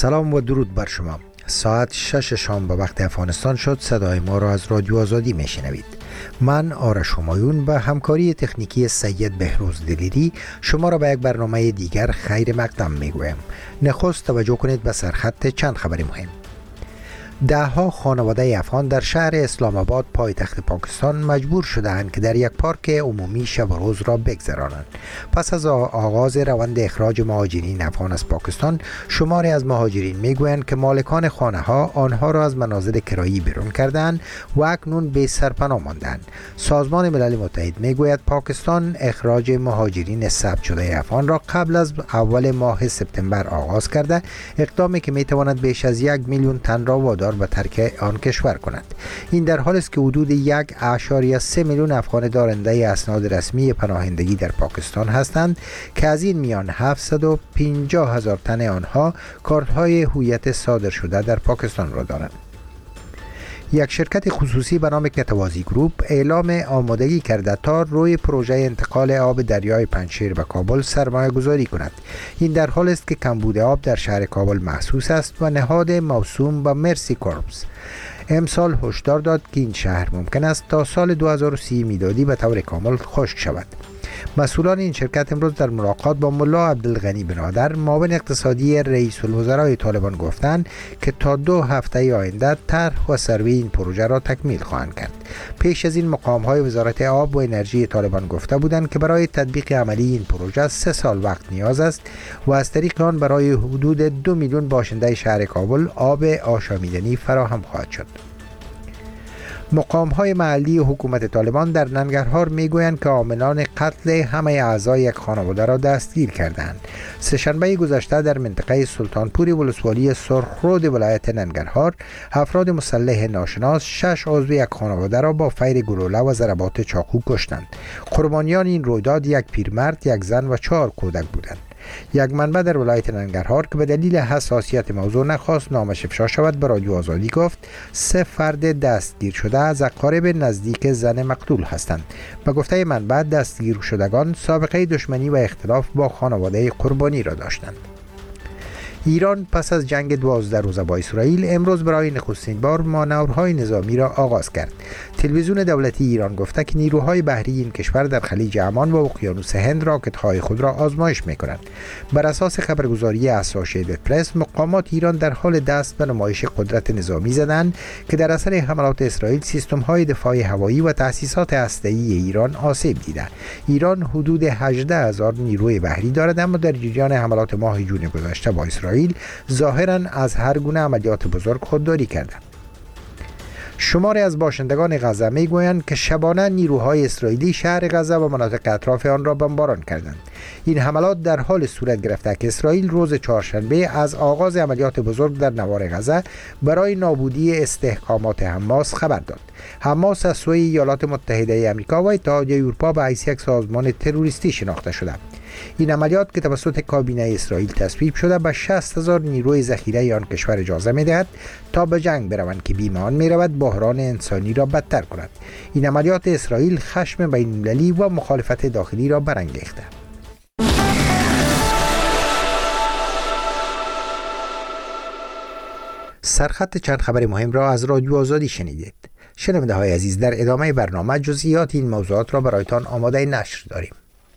سلام و درود بر شما. ساعت 6 شام به وقت افغانستان شد. صدای ما را از رادیو آزادی میشنوید. من آرش همایون و همکاری تکنیکی سید بهروز دلیری شما را به یک برنامه دیگر خیر مقدم میگویم. نخست توجه کنید به سرخط چند خبر مهم. دهها خانواده افغان در شهر اسلام آباد پایتخت پاکستان مجبور شدند که در یک پارک عمومی شب و روز را بگذرانند. پس از آغاز روند اخراج مهاجرین افغان از پاکستان، شماری از مهاجرین میگویند که مالکان خانه ها آنها را از منازل کرایی بیرون کردند و اکنون بی سرپناه ماندند. سازمان ملل متحد میگوید پاکستان اخراج مهاجرین ثبت شده افغان را قبل از اول ماه سپتامبر آغاز کرده، اقدامی که میتواند بیش از 1 میلیون تن را وادار به ترک آن کشور کند. این در حالی است که حدود 1.3 میلیون افغان دارنده اسناد رسمی پناهندگی در پاکستان هستند که از این میان 750,000 تن آنها کارت‌های هویت صادر شده در پاکستان را دارند. یک شرکت خصوصی به نام کتوازی گروپ اعلام آمادگی کرده تا روی پروژه انتقال آب دریای پنجشیر به کابل سرمایه گذاری کند. این در حال است که کمبود آب در شهر کابل محسوس است و نهاد موسوم به مرسی کورپس امسال هشدار داد که این شهر ممکن است تا سال 2030 میلادی به طور کامل خشک شود. مسئولان این شرکت امروز در ملاقات با ملا عبدالغنی برادر معاون اقتصادی رئیس الوزرای طالبان گفتند که تا 2 هفته آینده طرح و سروی این پروژه را تکمیل خواهند کرد. پیش از این مقام‌های وزارت آب و انرژی طالبان گفته بودند که برای تطبیق عملی این پروژه 3 سال وقت نیاز است و از طریق آن برای حدود 2 میلیون باشنده شهر کابل آب آشامیدنی فراهم خواهد شد. مقام‌های محلی حکومت طالبان در ننگرهار میگویند که عاملان قتل همه اعضای یک خانواده را دستگیر کردند. سه‌شنبه گذشته در منطقه سلطانپور ولسوالی سرخرود ولایت ننگرهار، افراد مسلح ناشناس 6 عضو یک خانواده را با فیر گلوله و ضربات چاقو کشتند. قربانیان این رویداد یک پیرمرد، یک زن و 4 کودک بودند. یک منبع در ولایت ننگرهار که به دلیل حساسیت موضوع نخواست نامش افشا شود به رادیو آزادی گفت 3 فرد دستگیر شده از اقارب نزدیک زن مقتول هستند. به گفته منبع دستگیر شدگان سابقه دشمنی و اختلاف با خانواده قربانی را داشتند. ایران پس از جنگ 12 روزه با اسرائیل امروز برای نخستین بار مانورهای نظامی را آغاز کرد. تلویزیون دولتی ایران گفته که نیروهای بحری این کشور در خلیج عمان و اقیانوس هند راکت‌های خود را آزمایش می‌کنند. بر اساس خبرگزاری اسوسییتد پرس، مقامات ایران در حال دست به نمایش قدرت نظامی زدند که در اثر حملات اسرائیل سیستم‌های دفاع هوایی و تأسیسات هسته‌ای ایران آسیب دیده. ایران حدود 18,000 نیروی بحری دارد، اما در جریان حملات ماه جون گذشته با اسرائیل ظاهراً از هر گونه عملیات بزرگ خودداری کردند. شماری از باشندگان غزه میگویند که شبانه نیروهای اسرائیلی شهر غزه و مناطق اطراف آن را بمباران کردند. این حملات در حال صورت گرفته که اسرائیل روز چهارشنبه از آغاز عملیات بزرگ در نوار غزه برای نابودی استحکامات حماس خبر داد. حماس از سوی ایالات متحده آمریکا و اتحادیه اروپا به حیث یک سازمان تروریستی شناخته شده. این عملیات که توسط کابینه اسرائیل تصویب شده به 60,000 نیروی ذخیره آن کشور اجازه می‌دهد تا به جنگ بروند که بیمان می‌رود بحران انسانی را بدتر کند. این عملیات اسرائیل خشم بین‌المللی و مخالفت داخلی را برانگیخته. سرخط چند خبر مهم را از رادیو آزادی شنیدید. شنونده های عزیز، در ادامه برنامه جزئیات این موضوعات را برایتان آماده نشر داریم.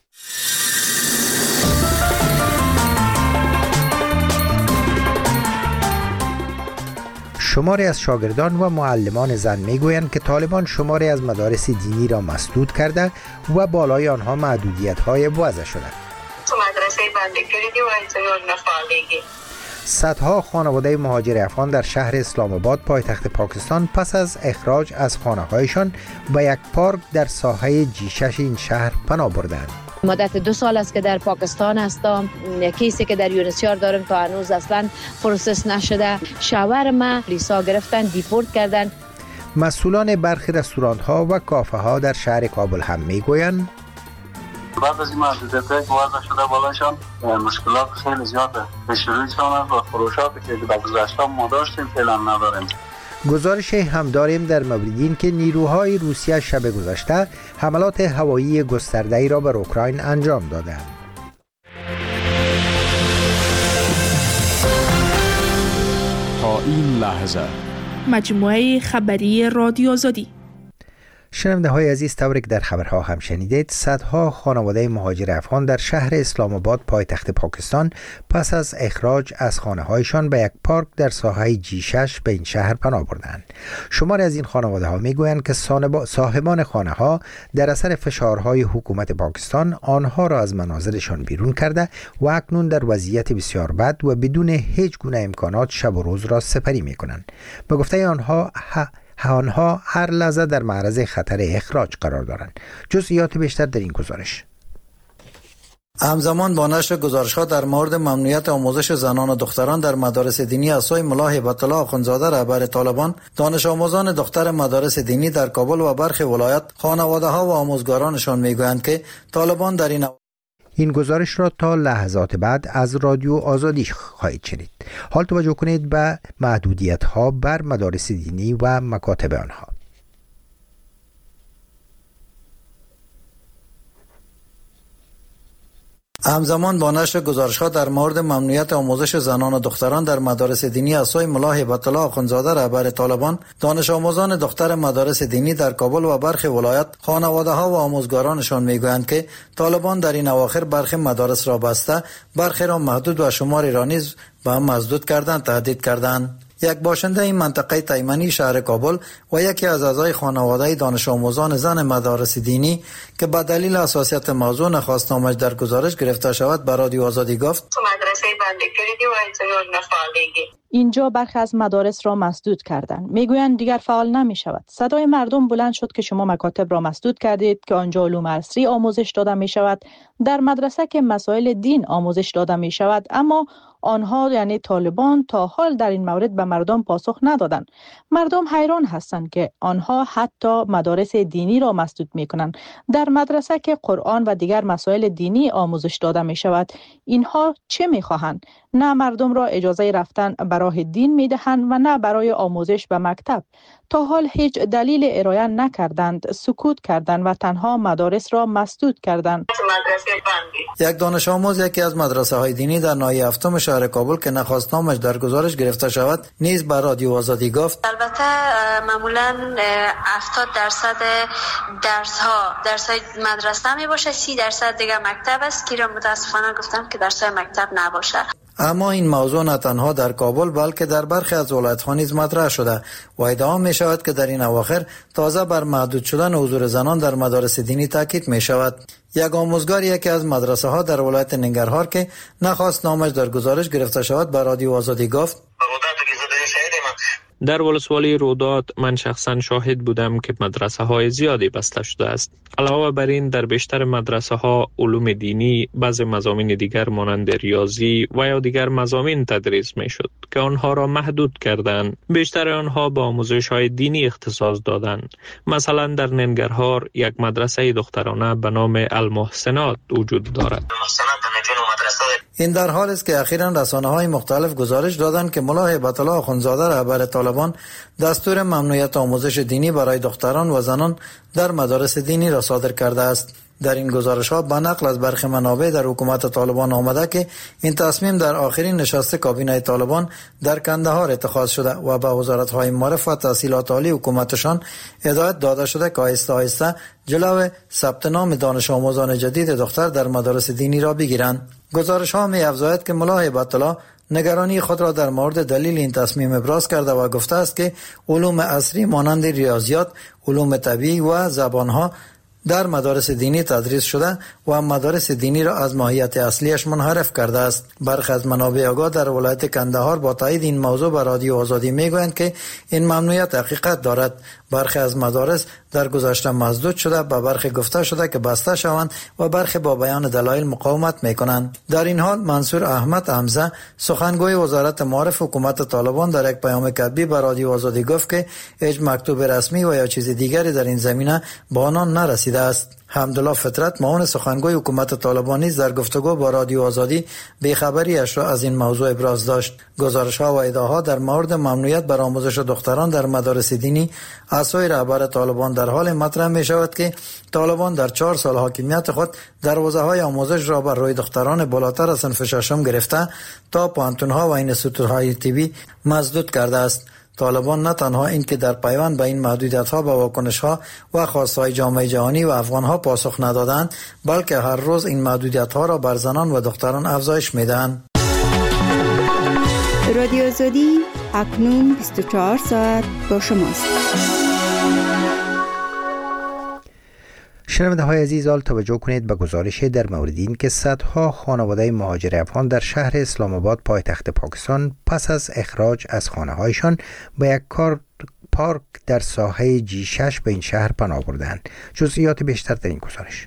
شماری از شاگردان و معلمان زن میگویند که طالبان شماری از مدارس دینی را مسدود کرده و بالای آنها محدودیت‌های وضع شده. تو مدرسه بنده کردی و انتظار نفعالیگی. صدها خانواده مهاجر افغان در شهر اسلام آباد پایتخت پاکستان پس از اخراج از خانه‌هایشان به یک پارک در ساحه جیشش این شهر پناه بردند. مدت 2 سال است که در پاکستان هستم. کیسی که در یونسیار دارم تا هنوز اصلا پروسس نشده. شوهر ما پلیسا گرفتن، دیپورت کردن. مسئولان برخی رستوران ها و کافه ها در شهر کابل هم میگویند بعد از این محدودیت‌هایی که وضع شده بالاشان مشکلات خیلی زیاده. به شروعشان و فروشاتی که در گذشته ما داشتیم فعلا نداریم. گزارش هم داریم در مورد این که نیروهای روسیه شب گذشته حملات هوایی گسترده‌ای را بر اوکراین انجام دادند. تا این لحظه. مجموعه خبری رادیو آزادی. شنونده های عزیز، طوری که در خبرها هم شنیدید، صدها خانواده مهاجر افغان در شهر اسلام آباد پایتخت پاکستان پس از اخراج از خانه هایشان به یک پارک در ساحه G6 به این شهر پناه بردند. شماری از این خانواده ها می گویند که صاحبان خانه ها در اثر فشارهای حکومت پاکستان آنها را از منازلشان بیرون کرده و اکنون در وضعیت بسیار بد و بدون هیچ گونه امکانات شب و روز را سپری می کنند. به گفته آنها هر لحظه در معرض خطر اخراج قرار دارند. جزئیات بیشتر در این گزارش. همزمان با نشر گزارش‌ها در مورد ممنوعیت آموزش زنان و دختران در مدارس دینی از سوی ملا هیبت الله آخوندزاده رهبر طالبان، دانش آموزان دختر مدارس دینی در کابل و برخی ولایات، خانواده‌ها و آموزگارانشان می‌گویند که طالبان در این گزارش را تا لحظات بعد از رادیو آزادی خواهید شنید. حال توجه کنید به محدودیت‌ها بر مدارس دینی و مکاتب آنها. همزمان با نشر گزارش‌ها در مورد ممنوعیت آموزش زنان و دختران در مدارس دینی از سوی ملا هیبت الله آخوندزاده رهبر طالبان، دانش آموزان دختر مدارس دینی در کابل و برخی ولایات، خانواده‌ها و آموزگارانشان می‌گویند که طالبان در این اواخر برخی مدارس را بسته، برخی را محدود و شماری را نیز به هم مسدود کردند، تهدید کردند. یک باشنده این منطقه تایمنی شهر کابل و یکی از اعضای خانواده دانش آموزان زن مدارس دینی که به دلیل حساسیت موضوع نخواست نامش در گزارش گرفته شود به رادیو آزادی گفت: مدرسه بند کردی و اینطور نفعالیگی. اینجا برخی از مدارس را مسدود کردند. میگویند دیگر فعال نمی شود. صدای مردم بلند شد که شما مکاتب را مسدود کردید که آنجا علوم عصری آموزش داده می شود، در مدرسه که مسائل دین آموزش داده می شود، اما آنها یعنی طالبان تا حال در این مورد به مردم پاسخ ندادند. مردم حیران هستند که آنها حتی مدارس دینی را مسدود می کنند. در مدرسه که قرآن و دیگر مسائل دینی آموزش داده می شود، اینها چه می خواهند؟ نه مردم را اجازه رفتن به راه دین می دهند و نه برای آموزش به مکتب. تا حال هیچ دلیل ارائه نکردند، سکوت کردند و تنها مدارس را مسدود کردند. یک دانش آموز یکی از مدرسه های دینی در ناحیه هفتم شهر کابل که نخواست نامش در گزارش گرفته شود نیز به رادیو آزادی گفت: البته معمولا 70% درس‌های مدرسه می باشه، 30% دیگه مکتب است که متاسفانه گفتم که درس‌های مکتب نباشه. اما این موضوع نه تنها در کابل بلکه در برخی از ولایت‌ها نیز مطرح شده و ادعا می شود که در این اواخر تازه بر محدود شدن حضور زنان در مدارس دینی تاکید می شود. یک آموزگار یکی از مدرسه ها در ولایت ننگرهار که نخواست نامش در گزارش گرفته شود به رادیو آزادی گفت: در ولسوالی رودات من شخصا شاهد بودم که مدرسه های زیادی بسته شده است. علاوه بر این در بیشتر مدرسه ها علوم دینی، بعضی مضامین دیگر مانند ریاضی و یا دیگر مضامین تدریس می شد که آنها را محدود کردند. بیشتر آنها با آموزش های دینی اختصاص دادند. مثلا در ننگرهار یک مدرسه دخترانه به نام المحسنات وجود دارد. این در حال است که اخیراً رسانه‌های مختلف گزارش دادند که ملا هیبت الله آخوندزاده رهبر طالبان دستور ممنوعیت آموزش دینی برای دختران و زنان در مدارس دینی را صادر کرده است. در این گزارش‌ها به نقل از برخی منابع در حکومت طالبان آمده که این تصمیم در آخرین نشست کابینه طالبان در کندهار اتخاذ شده و به وزارت‌های معارف و تحصیلات عالی حکومتشان هدایت داده شده که آهسته آهسته جلو ثبت نام دانش آموزان جدید دختر در مدارس دینی را بگیرند. گزارش‌ها می‌افزاید که ملا هیبت الله نگرانی خود را در مورد دلیل این تصمیم ابراز کرده و گفته است که علوم عصری مانند ریاضیات، علوم طبیعی و زبان‌ها در مدارس دینی تدریس شده و مدارس دینی را از ماهیت اصلیش منحرف کرده است. برخی از منابع آگاه در ولایت کندهار با تایید این موضوع به رادیو آزادی میگویند که این ممنوعیت حقیقت دارد. برخی از مدارس در گذشته مسدود شده، به برخی گفته شده که بسته شوند و برخی با بیان دلایل مقاومت میکنند. در این حال منصور احمد حمزه سخنگوی وزارت معارف حکومت طالبان در یک پیام کتبی به رادیو آزادی گفت که هیچ مکتوب رسمی و یا چیز دیگری در این زمینه به آنان نرسیده رسیده است. حمدالله فطرت معاون سخنگوی حکومت طالبان نیز در گفتگو با رادیو آزادی بی‌خبری‌اش را از این موضوع ابراز داشت. گزارش‌ها و ادعاها در مورد ممنوعیت بر آموزش دختران در مدارس دینی از سوی رهبر طالبان در حال مطرح می‌شود که طالبان در 4 سال حاکمیت خود دروازه‌های آموزش را بر روی دختران بالاتر از صنف ششم گرفته تا پانتون‌ها و اینستیتوت‌های طبی مسدود کرده است. طالبان نه تنها این که در پیوند به این محدودیت‌ها به واکنش‌ها و خواست‌های جامعه جهانی و افغان‌ها پاسخ ندادند، بلکه هر روز این محدودیت‌ها را بر زنان و دختران افزایش می‌دهند. رادیو آزادی اکنون 24 ساعت با شماست. شنونده های عزیز، حال توجه کنید به گزارش در مورد این که صدها خانواده مهاجر افغان در شهر اسلام آباد پایتخت پاکستان پس از اخراج از خانه هایشان به یک پارک در ساحه G6 به این شهر پناه بردند. جزئیات بیشتر در این گزارش.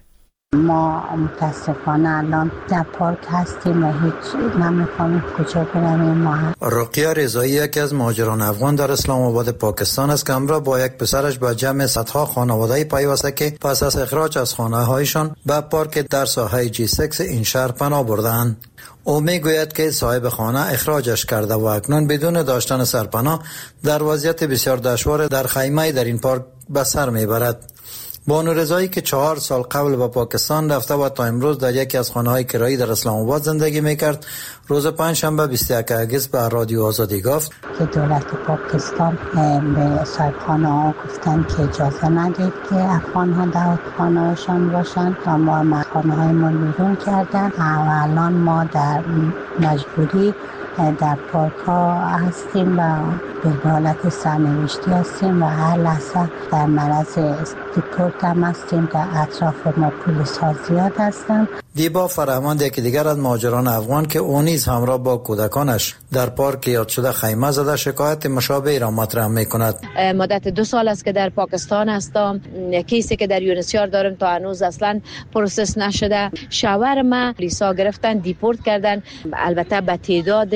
ما متاسفانه الان در پارک هستیم و هیچ نمی‌فهمیم کجا بریم. ما رقیه رضایی یکی از مهاجران افغان در اسلام آباد پاکستان است که همراه با یک پسرش به جمع صدها خانواده پیوسته که پس از اخراج از خانه هایشان به پارک در ساحه G6 این شهر پناه بردند. او میگوید که صاحب خانه اخراجش کرده و اکنون بدون داشتن سرپناه در وضعیت بسیار دشوار در خیمه در این پارک به سر میبرد. بانو رضایی که 4 سال قبل به پاکستان رفته و تا امروز در یکی از خانه‌های کرایی در اسلام آباد زندگی میکرد، روز پنجشنبه 21 اگست به رادیو آزادی گفت که دولت پاکستان به صاحبخانه ها گفتن که اجازه ندید که افغان ها در خانه هاشان باشن و ما خانه های ما بیرون کردن و الان ما در مجبوری در پارک ها هستیم و به حالت سرنوشتی هستیم و هر لحظه در معرض دیپورت هم هستیم. در اطراف ما پلیس ها زیاد هستن. دیبا فرهمند یکی دیگر از مهاجران افغان که او نیز همراه با کودکانش در پارک یاد شده خیمه زده شکایت مشابهی را مطرح می‌کند. مدت 2 سال است که در پاکستان هستم. کیسی که در یونسیار دارم تا هنوز اصلا پروسس نشده. شوهر ما پلیسا گرفتن، دیپورت کردن. البته به تعداد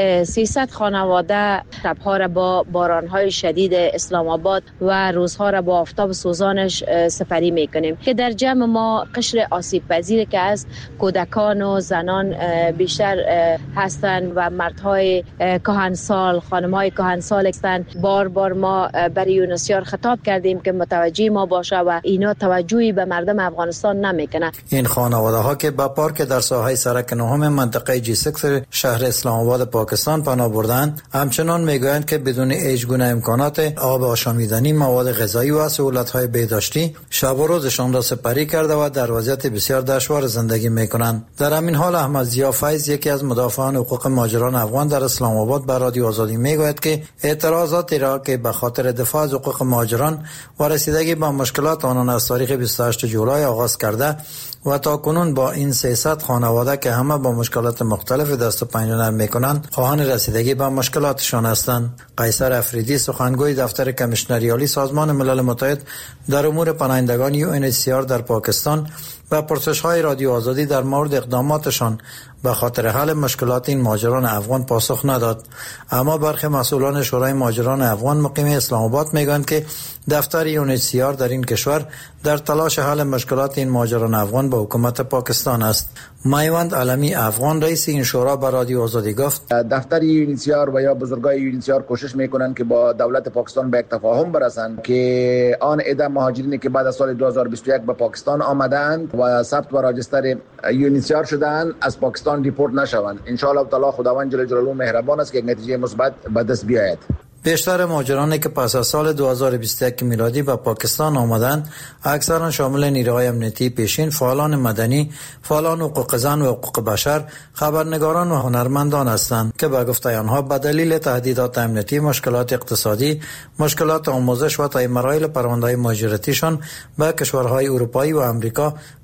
300 خانواده شب‌ها را با باران‌های شدید اسلام آباد و روزها را با آفتاب سوزانش سپری می‌کنیم که در جمع ما قشر آسیب پذیر که است کودکان و زنان بیشتر هستند و مردهای کهنسال، خانم‌های کهنسال هستند. بار ما برای یونسیار خطاب کردیم که متوجه ما باشه و اینا توجهی به مردم افغانستان نمیکنه. این خانواده ها که به پارک در ساحه سرک نهم منطقه G6 شهر اسلام آباد پاکستان پناه بردند، همچنان میگویند که بدون هیچ گونه امکانات آب آشامیدنی، مواد غذایی و سهولت‌های بهداشتی شب و روزشان را سپری کرده و در وضعیت بسیار دشوار زندگی میکنند. در همین حال احمد ضیا فیض یکی از مدافعان حقوق مهاجران افغان در اسلام آباد به رادیو آزادی میگوید که اعتراضاتی را که به خاطر دفاع از حقوق مهاجران و رسیدگی به مشکلات آنان از تاریخ 28 جولای آغاز کرده و تا کنون با این 300 خانواده که همه با مشکلات مختلف دست و پنجه نرم میکنند خواهان رسیدگی به مشکلاتشان هستند. قیصر افریدی سخنگوی دفتر کمیشنری عالی سازمان ملل متحد در امور پناهندگان UNHCR در پاکستان و پرسش‌های رادیو آزادی در مورد اقداماتشان به خاطر حل مشکلات این مهاجران افغان پاسخ نداد. اما برخی مسئولان شورای مهاجران افغان مقیم اسلام آباد میگویند که دفتر UNHCR در این کشور در تلاش حل مشکلات این مهاجران افغان با حکومت پاکستان است. میوند علمی افغان رئیس این شورا به رادیو آزادی گفت دفتر UNHCR و یا بزرگای UNHCR کوشش میکنند که با دولت پاکستان به یک تفاهم برسند که آن عده مهاجرینی که بعد از سال 2021 به پاکستان آمدند و ثبت و راجستر UNHCR شدند از پاکستان دیپورت نشوند. ان شاء الله تعالی خداوند جل جلاله مهربان است که یک نتیجه مثبت به دست بیاید. بیشتر مهاجرانی که پس از سال 2021 میلادی به پاکستان آمدند اکثرا شامل نیروهای امنیتی پیشین، فعالان مدنی، فعالان حقوق زن و حقوق بشر، خبرنگاران و هنرمندان هستند که به گفته آنها به دلیل تهدیدات امنیتی، مشکلات اقتصادی، مشکلات آموزش و طی مراحل پرونده‌های مهاجرتیشان به کشورهای اروپایی و آمریکا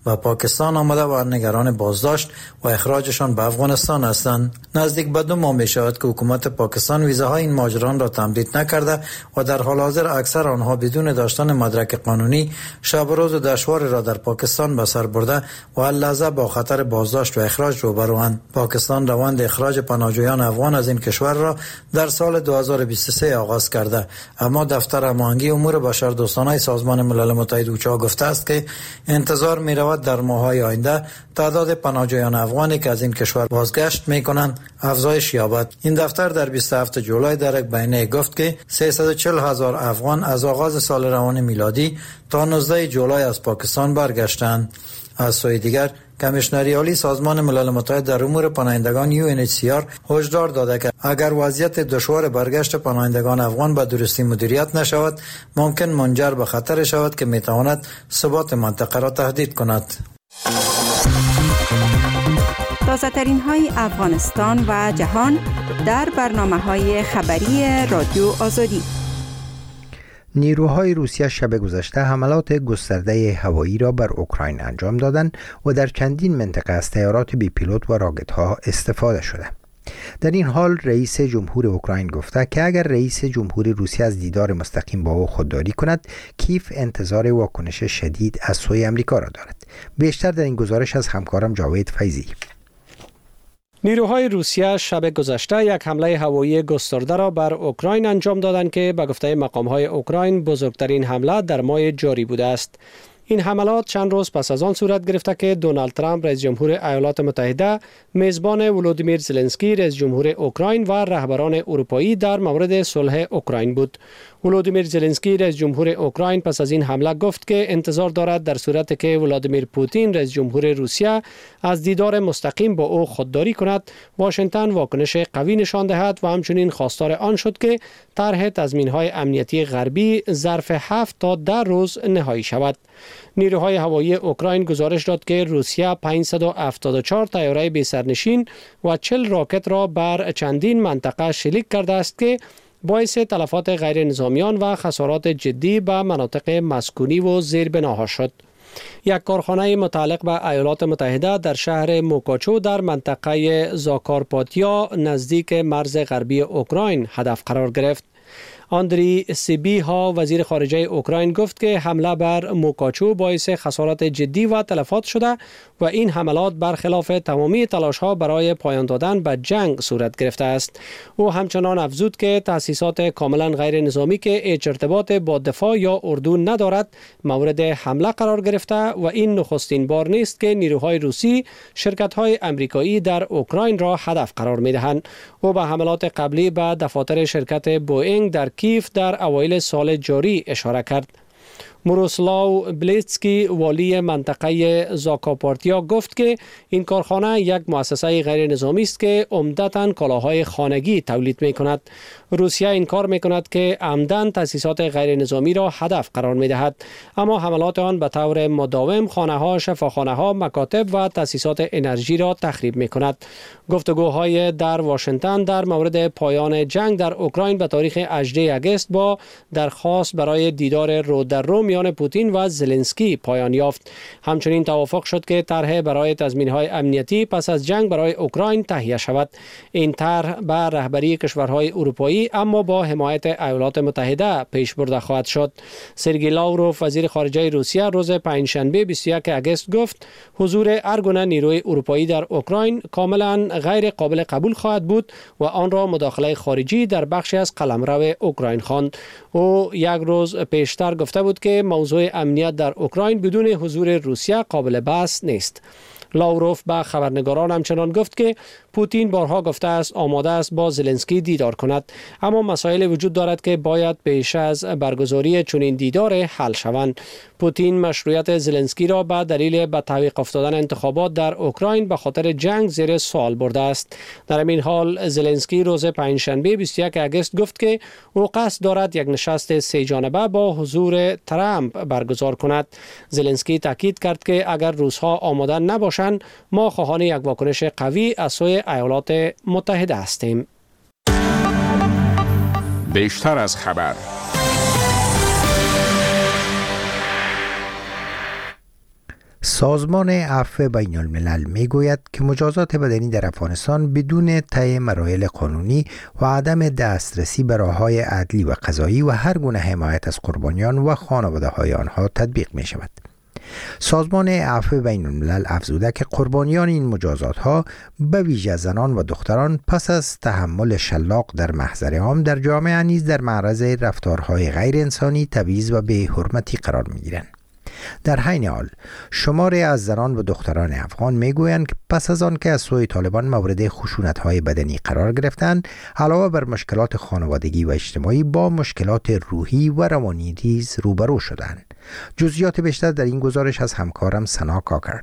و پاکستان آمده و نگران بازداشت و اخراجشان به افغانستان هستند. نزدیک به 2 ماه می شود که حکومت پاکستان ویزاهای این مهاجران را تمدید نکرده و در حال حاضر اکثر آنها بدون داشتن مدرک قانونی شب و روز دشواری را در پاکستان به سر برده و هر لحظه با خطر بازداشت و اخراج روبروند. پاکستان روند اخراج پناهجویان افغان از این کشور را در سال 2023 آغاز کرده، اما دفتر هماهنگی امور بشردوستانه سازمان ملل متحد اوچا گفته است که انتظار می رود در ماه‌های آینده تعداد پناهجویان افغانی که از این کشور بازگشت می کنند افزایش یابد. این دفتر در 27 جولای در یک بیانیه گفت که 340,000 افغان از آغاز سال روان میلادی تا 19 جولای از پاکستان برگشتند. از سوی دیگر کمیشنری عالی سازمان ملل متحد در امور پناهندگان UNHCR هشدار داده که اگر وضعیت دشوار برگشت پناهندگان افغان به درستی مدیریت نشود ممکن منجر به خطر شود که میتواند ثبات منطقه را تهدید کند. تازه ترین های افغانستان و جهان در برنامه‌های خبری رادیو آزادی. نیروهای روسیه شب گذشته حملات گسترده هوایی را بر اوکراین انجام دادند و در چندین منطقه از طیارات بی پیلوت و راکت‌ها استفاده شده. در این حال رئیس جمهور اوکراین گفته که اگر رئیس جمهور روسیه از دیدار مستقیم با او خودداری کند، کیف انتظار واکنش شدید از سوی امریکا را دارد. بیشتر در این گزارش از همکارم جاوید فیضی. نیروهای روسیه شب گذشته یک حمله هوایی گسترده را بر اوکراین انجام دادند که به گفته مقام‌های اوکراین بزرگترین حمله در ماه جاری بوده است. این حملات چند روز پس از آن صورت گرفته که دونالد ترامپ رئیس جمهور ایالات متحده میزبان ولودیمیر زلنسکی رئیس جمهور اوکراین و رهبران اروپایی در مورد صلح اوکراین بود. ولودیمیر زلنسکی رئیس جمهور اوکراین پس از این حمله گفت که انتظار دارد در صورتی که ولادیمیر پوتین رئیس جمهور روسیه از دیدار مستقیم با او خودداری کند، واشنگتن واکنش قوی نشان دهد و همچنین خواستار آن شد که طرح تضمین‌های امنیتی غربی ظرف 7 تا 10 روز نهایی شود. نیروهای هوایی اوکراین گزارش داد که روسیه 574 طیاره بی سرنشین و 40 راکت را بر چندین منطقه شلیک کرده است که باعث تلفات غیر نظامیان و خسارات جدی به مناطق مسکونی و زیربناها شد. یک کارخانه متعلق به ایالات متحده در شهر موکاچو در منطقه زاکارپاتیا نزدیک مرز غربی اوکراین هدف قرار گرفت. آندری سیبیها وزیر خارجه اوکراین گفت که حمله بر موکاچو باعث خسارات جدی و تلفات شده و این حملات برخلاف تمامی تلاش‌ها برای پایان دادن به جنگ صورت گرفته است. او همچنان افزود که تأسیسات کاملا غیر نظامی که هیچ ارتباط با دفاع یا اردو ندارد مورد حمله قرار گرفته و این نخستین بار نیست که نیروهای روسی شرکت‌های آمریکایی در اوکراین را هدف قرار می‌دهند. او به حملات قبلی به دفاتر شرکت بوئینگ در کیف در اوایل سال جاری اشاره کرد. موروسلاو بلیتسکی والی منطقه زاکارپاتیا گفت که این کارخانه یک مؤسسه غیر نظامی است که عمدتاً کالاهای خانگی تولید می کند. روسیه انکار می کند که عمداً تأسیسات غیر نظامی را هدف قرار می دهد، اما حملات آن به طور مداوم خانه ها، شفاخانه ها، مکاتب و تأسیسات انرژی را تخریب می کند. گفتگوهای در واشنگتن در مورد پایان جنگ در اوکراین به تاریخ 18 آگوست با درخواست برای دیدار رو در رو میان پوتین و زلنسکی پایان یافت. همچنین توافق شد که طرح برای تضمین‌های امنیتی پس از جنگ برای اوکراین تهیه شود. این طرح به رهبری کشورهای اروپایی اما با حمایت ایالات متحده پیش برده خواهد شد. سرگئی لاوروف وزیر خارجه روسیه روز پنجشنبه 21 آگوست گفت حضور هر گونه نیروی اروپایی در اوکراین کاملا غیر قابل قبول خواهد بود و آن را مداخله خارجی در بخشی از قلمرو اوکراین خواند. او یک روز پیشتر گفته بود که موضوع امنیت در اوکراین بدون حضور روسیه قابل بحث نیست. لاوروف به خبرنگاران همچنان گفت که پوتین بارها گفته است آماده است با زلنسکی دیدار کند، اما مسائل وجود دارد که باید پیش از برگزاری چنین دیدار حل شوند. پوتین مشروعیت زلنسکی را به دلیل به تعویق افتادن انتخابات در اوکراین به خاطر جنگ زیر سوال برده است. در این حال زلنسکی روز پنجشنبه 21 آگوست گفت که او قصد دارد یک نشست سه جانبه با حضور ترامپ برگزار کند. زلنسکی تاکید کرد که اگر روس‌ها آماده نباشند ما خواهان یک واکنش قوی از سوی ایالات متحده هستیم. بیشتر از خبر. سازمان عفو بین الملل می گوید که مجازات بدنی در افغانستان بدون طی مراحل قانونی و عدم دسترسی به راه‌های عدلی و قضایی و هر گونه حمایت از قربانیان و خانواده‌های آنها تطبیق می شود. سازمان عفو بین الملل افزوده که قربانیان این مجازات ها به ویژه زنان و دختران پس از تحمل شلاق در محضر عام در جامعه نیز در معرض رفتارهای غیر انسانی، تبعیض و بی‌حرمتی قرار می گیرند. در حین حال شماری از زنان و دختران افغان میگویند که پس از آن که از سوی طالبان مورد خشونت‌های بدنی قرار گرفتند، علاوه بر مشکلات خانوادگی و اجتماعی با مشکلات روحی و روانی نیز روبرو شدند. جزئیات بیشتر در این گزارش از همکارم سنا کاکر.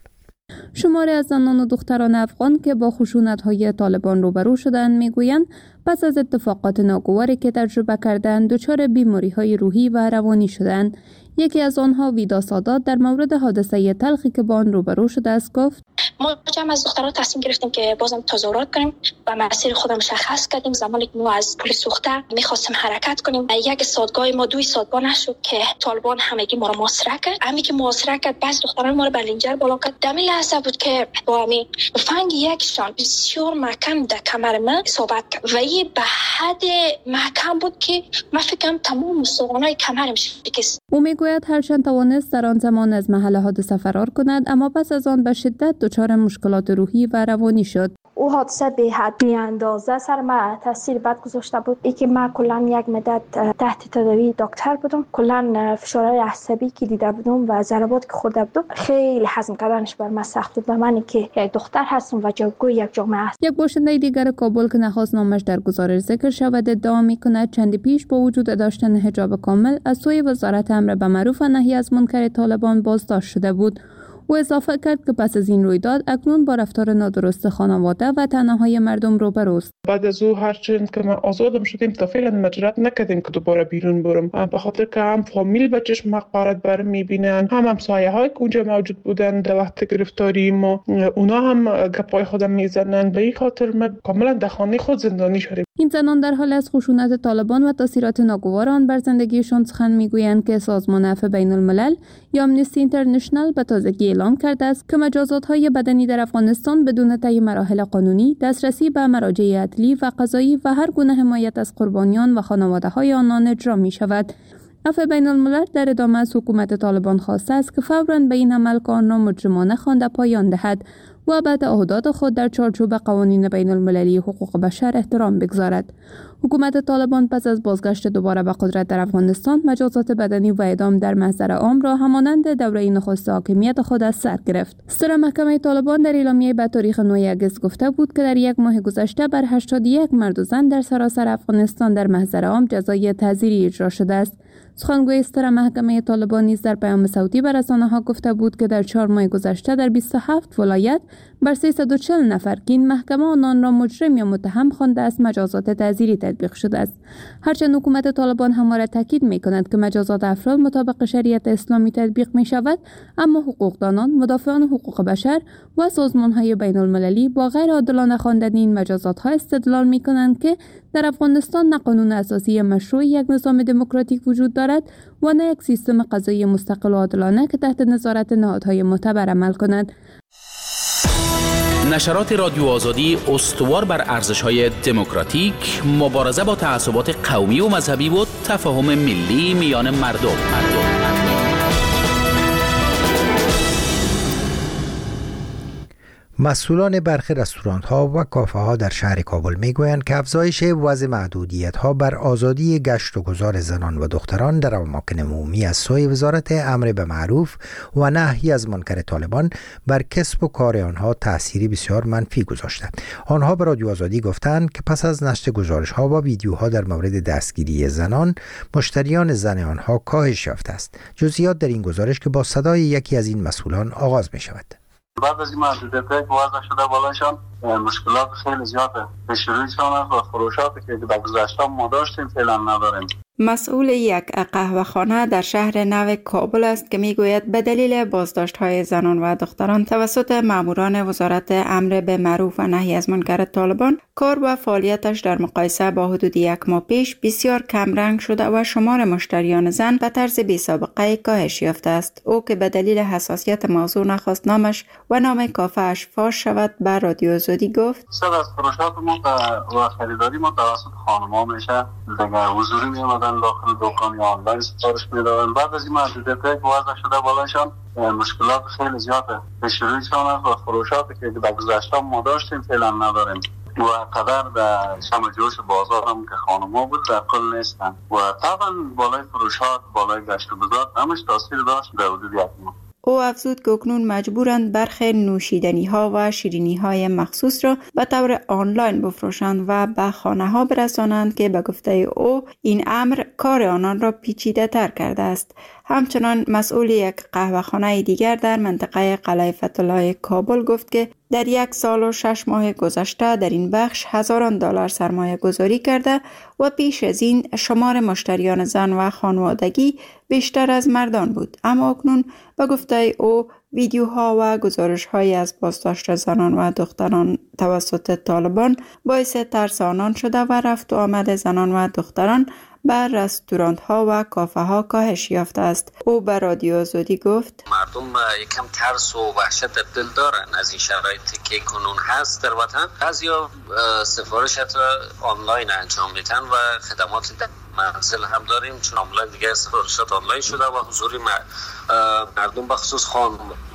شماری از زنان و دختران افغان که با خشونت‌های طالبان روبرو شدند میگویند پس از اتفاقات ناگواری که تجربه کردند دچار بیماری‌های روحی و روانی شدند. یکی از آنها ویدا سادات در مورد حادثه تلخی که با آن روبرو شده است گفت: ما جمع از دخترها تصمیم گرفتیم که بازم تظاهرات کنیم و مسیر خودم مشخص کردیم. زمانی که ما از پل سوخته می‌خواستیم حرکت کنیم، یک سادگاه ما 2 سادگاه نشد که طالبان همگی ما را محاصره کرد. همین که محاصره کرد بس دختران ما را به لنجر بالا کرد. دمی لحظه بود که با همین فنگ یکشان بسیار محکم در کمر من اصابت کرد و این به حد محکم بود که من فکرم تمام استخوان‌های کمرم شکست. او میگوید هرچند توانست در آن زمان از محل حادثه فرار کند، اما پس از آن به شدت دچار مشکلات روحی و روانی شد. او حادثه به حد بی‌اندازه سر من تاثیر بد گذاشته بود. ای که من کلا یک مدت تحت تداوی دکتر بودم، کلا فشارهای عصبی که دیده بودم و ضربات که خورده بودم خیلی هضم کردنش بر من سخت بود. و من که یک دختر هستم و جوگوی یک جامعه است. یک باشنده دیگر کابل که نخواست نامش در گزارش ذکر شود ادعا می‌کند چندی پیش با وجود داشتن حجاب کامل از سوی وزارت امر به معروف و نهی از منکر طالبان بازداشت شده بود. او اضافه کرد که پس از این رویداد اکنون با رفتار نادرست خانواده و تنهایی مردم روبروست. بعد از او هرچند که ما آزادم شدیم تا فعلا مجرد نکردیم که دوباره بیرون برم، به خاطر که هم فامیل به چشم حقارت برم میبینن، هم همسایه های که اونجا موجود بودن در وقت گرفتاری ما، اونا هم گپای خودم میزنن. به این خاطر ما کاملا در خانه خود زندانی شدیم. این زنان در حال از خشونت طالبان و تاثیرات ناگوار آن بر زندگیشان سخن میگویند که سازمان عفو بین الملل یا آمنستی اینترنشنال به تازگی اعلام کرده است که مجازات‌های بدنی در افغانستان بدون طی مراحل قانونی، دسترسی به مراجع عدلی و قضایی و هر گونه حمایت از قربانیان و خانواده‌های آنان اجرا می‌شود. عفو بین الملل در ادامه از حکومت طالبان خواسته است که فوراً به این عمل آن را مجرمانه خوانده پایان دهد و به تعهدات خود در چارچوب قوانین بین المللی حقوق بشر احترام بگذارد. حکومت طالبان پس از بازگشت دوباره به قدرت در افغانستان مجازات بدنی و اعدام در محضر عام را همانند دوره نخست حاکمیت خود از سر گرفت. ستره محکمه طالبان در اعلامیه به تاریخ 9 آگوست گفته بود که در یک ماه گذشته بر 81 مرد و زن در سراسر افغانستان در محضر عام جزای تعزیری اجرا شده است. سخنگوی ستره محکمه طالبان نیز در پیام صوتی به رسانه‌ها گفته بود که در 4 ماه گذشته در 27 ولایت بر 340 نفر که این محکمه آنان را مجرم یا متهم خوانده است مجازات تعزیری تطبیق شده است. هرچند حکومت طالبان همواره تاکید می‌کند که مجازات افراد مطابق شریعت اسلامی تطبیق می‌شود، اما حقوقدانان، مدافعان حقوق بشر و سازمان‌های بین‌المللی با غیر عادلانه خواندن این مجازات‌ها استدلال می‌کنند که در افغانستان نه قانون اساسی مشروع یک نظام دموکراتیک وجود دارد و نه یک سیستم قضایی مستقل و عادلانه که تحت نظارت نهادهای معتبر عمل کند. نشرات رادیو آزادی استوار بر ارزش‌های دموکراتیک، مبارزه با تعصبات قومی و مذهبی و تفاهم ملی میان مردم. مسئولان برخی رستوران‌ها و کافه‌ها در شهر کابل می‌گویند که افزایش وضع محدودیت‌ها بر آزادی گشت و گذار زنان و دختران در اماکن عمومی از سوی وزارت امر به معروف و نهی از منکر طالبان بر کسب و کار آنها تأثیری بسیار منفی گذاشته. آنها به رادیو آزادی گفتند که پس از نشر گزارش‌ها و ویدیوها در مورد دستگیری زنان، مشتریان زن آنها کاهش یافته است. جزئیات در این گزارش که با صدای یکی از این مسئولان آغاز می‌شود. بعد از این محدودیت‌ها که وضع شده بالاشان مشکلات خیلی زیاده پیش رویشان است و فروشاتی که در گذشته ما داشتیم فعلا نداریم. مسئول یک قهوه‌خانه در شهر نو کابل است که میگوید به دلیل بازداشت‌های زنان و دختران توسط ماموران وزارت امر به معروف و نهی از منکر طالبان کار و فعالیتش در مقایسه با حدود یک ماه پیش بسیار کمرنگ شده و شمار مشتریان زن به طرز بی‌سابقه کاهش یافته است. او که به دلیل حساسیت موضوع نخواست نامش و نام کافه‌اش فاش شود به رادیو زودی گفت: صد از فروشات ما و خریداری ما توسط خانم‌ها میشه دیگه حضوری میومدن داخل دکان یا آنلاین سفارش میدادن. بعد از این محدودیت که وضع شده بالاشان مشکلات خیلی زیاده پیش رویشان است و فروشاتی که در گذشته ما داشتیم فعلا نداریم و قدر در شم جوش بازار هم که خانم‌ها بود در کل نیستن و طبعا بالای فروشات بالای گشت و گذار همش تاثیر داشت در حدود یک ماه. او افزود که اکنون مجبورند برخی نوشیدنی ها و شیرینی های مخصوص را به طور آنلاین بفروشند و به خانه ها برسانند که به گفته او این امر کار آنان را پیچیده تر کرده است. همچنان مسئول یک قهوه‌خانه دیگر در منطقه قلعه فتح‌الله کابل گفت که در 1 سال و 6 ماه گذشته در این بخش هزاران دلار سرمایه گذاری کرده و پیش از این شمار مشتریان زن و خانوادگی بیشتر از مردان بود. اما اکنون به گفته او ویدیوها و گزارش‌های از بازداشت زنان و دختران توسط طالبان باعث ترس آنان شده و رفت و آمد زنان و دختران به رستوران ها و کافه ها کاهش یافته است. او به رادیو زودی گفت: مردم یکم ترس و وحشت در دل دارن از این شرایطی که کنون هست در وطن. بعضیا سفارشات آنلاین انجام میدن و خدمات در منزل هم داریم، چون آنلاین دیگه سفارشات آنلاین شده و حضور مردم بخصوص خانم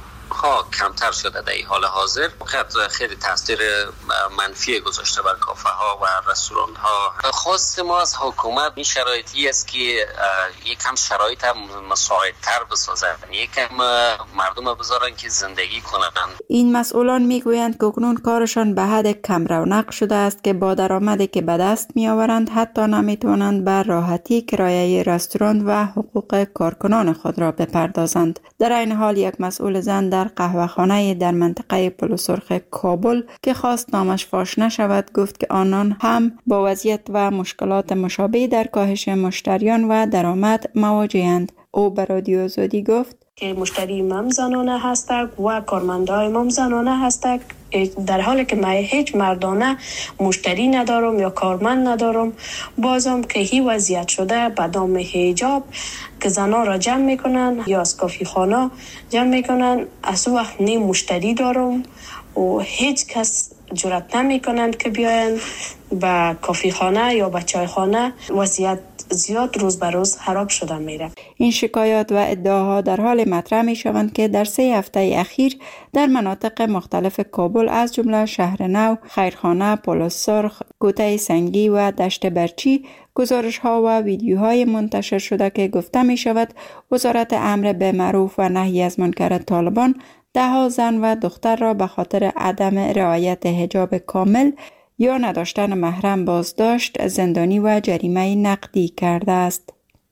کمتر شده در این حال حاضر. خیلی تاثیر منفی گذاشته بر کافه ها و رستوران ها. خواست ما از حکومت این شرایطی است که یکم شرایط مساعدتر بسازن، یکم مردم بذارن که زندگی کنن. این مسئولان میگویند که اکنون کارشان به حد کم رونق شده است که با درآمدی که به دست میآورند حتی نمیتوانند به راحتی کرایه رستوران و حقوق کارکنان خود را بپردازند. در این حال یک مسئول زن در قهوه‌خانه در منطقه پل سرخ کابل که خواست نامش فاش نشود گفت که آنان هم با وضعیت و مشکلات مشابه در کاهش مشتریان و درآمد مواجه‌اند. او به رادیو زودی گفت که مشتری من زنانه هستند و کارمندای من زنانه هستند، در حالی که من هیچ مردانه مشتری ندارم یا کارمند ندارم. بازم که هی وضعیت شده به دام حجاب که زنها را جمع میکنن یا از کافی خانه جمع میکنن، از وقت نیم مشتری دارم و هیچ کس جرأت نمیکنند که بیاین به کافی خانه یا به چای خانه. وضعیت زیاد روز به روز خراب شده میره. این شکایات و ادعاها در حال مطرح می شوند که در 3 هفته اخیر در مناطق مختلف کابل از جمله شهر نو، خیرخانه، پل سرخ، کوته سنگی و دشت برچی گزارش ها و ویدیوهای منتشر شده که گفته می شود وزارت امر به معروف و نهی از منکر طالبان 10 زن و دختر را به خاطر عدم رعایت حجاب کامل یا نداشتن محرم بازداشت، زندانی و جریمه نقدی کرده است.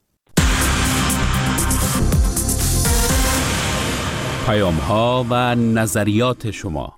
پیام ها و نظریات شما.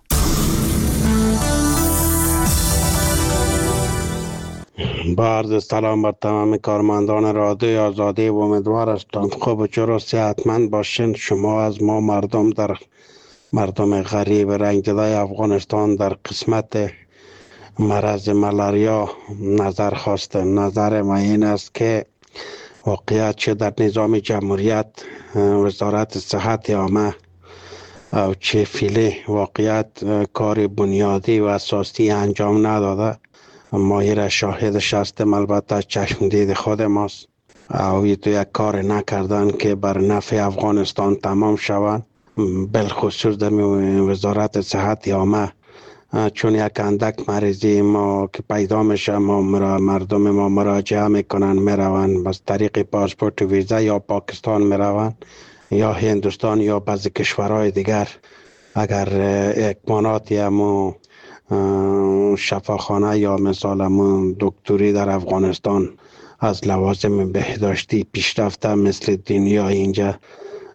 با عرض سلام بر تمام کارمندان رادیو آزادی و امیدوار هستم خوب و چرا صحتمند باشین. شما از ما مردم غریب رنگدلای افغانستان در قسمت مرض ملاریا نظر خواسته. نظر ما این است که واقعیت چه در نظام جمهوریت وزارت صحت عامه او چه فیلی واقعیت کار بنیادی و اساسی انجام نداده. ما شاهدش هستیم، البته چشم دید خود ماست. او تو یک کار نکردن که بر نفع افغانستان تمام شوند، بالخصوص در وزارت صحت عامه. چون یک اندک مریضی ما که پیدا میشه مردم ما مراجعه میکنن، میرون بس طریق پاسپورت و ویزا یا پاکستان میرون یا هندوستان یا بعضی کشورهای دیگر. اگر اکماناتی همو شفاخانه یا مثال همو دکتری در افغانستان از لوازم بهداشتی پیشرفته مثل دنیا اینجا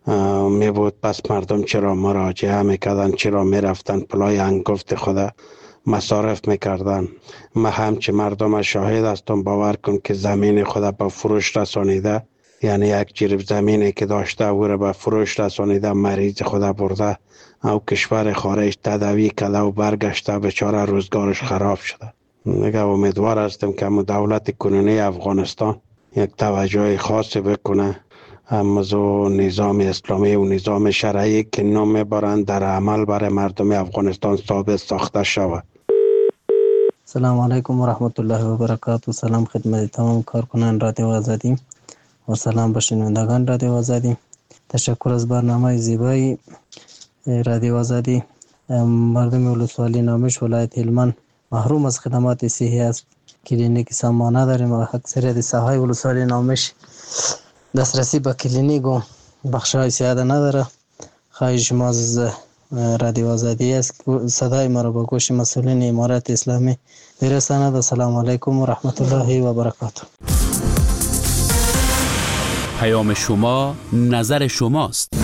می بود، پس مردم چرا مراجعه میکردن، چرا میرفتن پلای انگفت خدا مصارف میکردن. ما همچه مردم شاهد هستم، باور کن که زمین خود به فروش رسانیده، یعنی یک جریب زمینی که داشته او را به فروش رسانیده، مریض خود برده او کشور خارج تداوی کرده و برگشته، بیچاره روزگارش خراب شده. دیگه امیدوار هستم که دولت کنونی افغانستان یک توجه خاصی بکنه، امازو نظام اسلامی و نظام شرعی که نام میبرند در عمل برای مردم افغانستان ثابت ساخته شود. سلام علیکم و رحمت الله و برکاته. سلام خدمت تمام کارکنان رادیو آزادی و سلام به شنوندگان رادیو آزادی. تشکر از برنامه زیبای رادیو آزادی. مردم ولسوالی نامش ولایت هلمند محروم از خدمات صحی است. کلینیک سامانه داریم و اکثریت ساحای ولسوالی نامش دسترسی به کلینیک و بخش‌های سیاده نداره. خواهش ما از رادیو آزادی است که صدای ما را به گوش مسئولین امارت اسلامی برساند. سلام علیکم و رحمت الله و برکاته. پیام شما نظر شماست.